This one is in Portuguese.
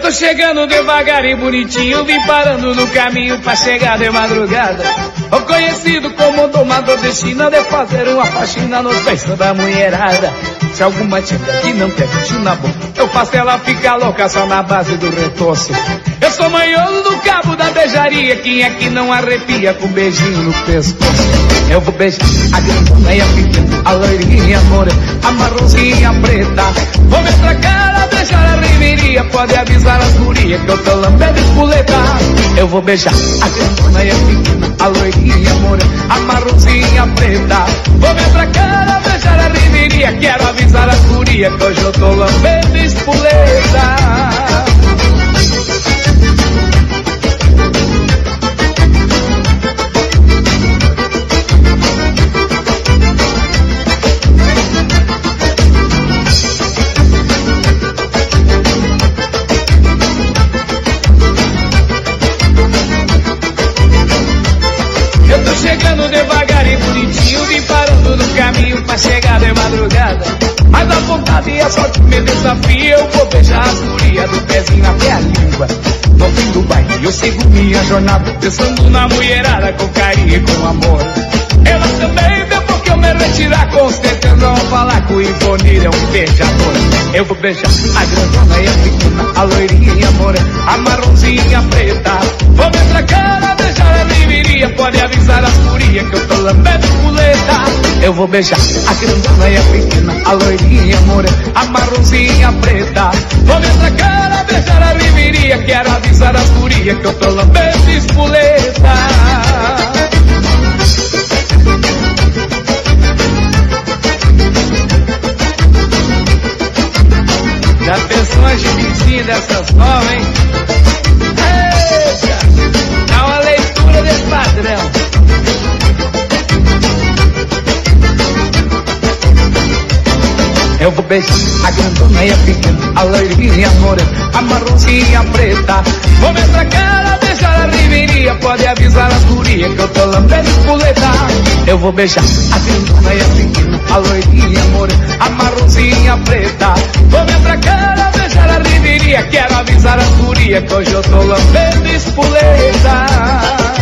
tô chegando devagar e bonitinho, vim parando no caminho pra chegar de madrugada. O conhecido como domador destino de fazer uma faxina nos beijos da mulherada. Se alguma tica que não quer beijo na boca, eu faço ela ficar louca só na base do retorço. Eu sou manhoso do cabo da beijaria, quem é que não arrepia com um beijinho no pescoço? Eu vou beijar a grandona e a pequena, a loirinha, a morena, a marronzinha preta. Vou ver pra cara, beijar a riveria, pode avisar as gurias que eu tô lambendo espoleta. Eu vou beijar a grandona e a pequena, a loirinha, a morena, a marronzinha preta. Vou ver pra cara, beijar a riveria, quero avisar as gurias que hoje eu tô lambendo espoleta. Chegando devagar e bonitinho, vim parando no caminho pra chegar de madrugada. Mas a vontade e a sorte me desafia, eu vou beijar as gurias do pezinho até a língua. No fim do baile eu sigo minha jornada, pensando na mulherada com carinho e com amor. Ela também vê porque eu me retirar, com certeza vão falar que o Ivonir é um beijador. Eu vou beijar a grandona e a pequena, a loirinha, a morena, a marronzinha preta. Vou ver pra cara, beijar a riveria, pode avisar as gurias que eu tô lambendo espoleta. Eu vou beijar a grandona e a pequena, a loirinha, a morena, a marronzinha preta. Vou ver pra cara, beijar a riveria, quero avisar as gurias que eu tô lambendo espoleta. Já pensou a gibizinha dessas novas, hein? Eita! Dá uma leitura desse padrão. Eu vou beijar a grandona e a pequena, a loirinha, a morena, a marronzinha preta. Vou ver pra cara, beijar a riveria, pode avisar as gurias que eu tô lambendo espoleta. Eu vou beijar a grandona e a pequena, a loirinha, a morena, a marronzinha preta. Vou ver pra cara, beijar a riveria, quero avisar as gurias que hoje eu tô lambendo espoleta.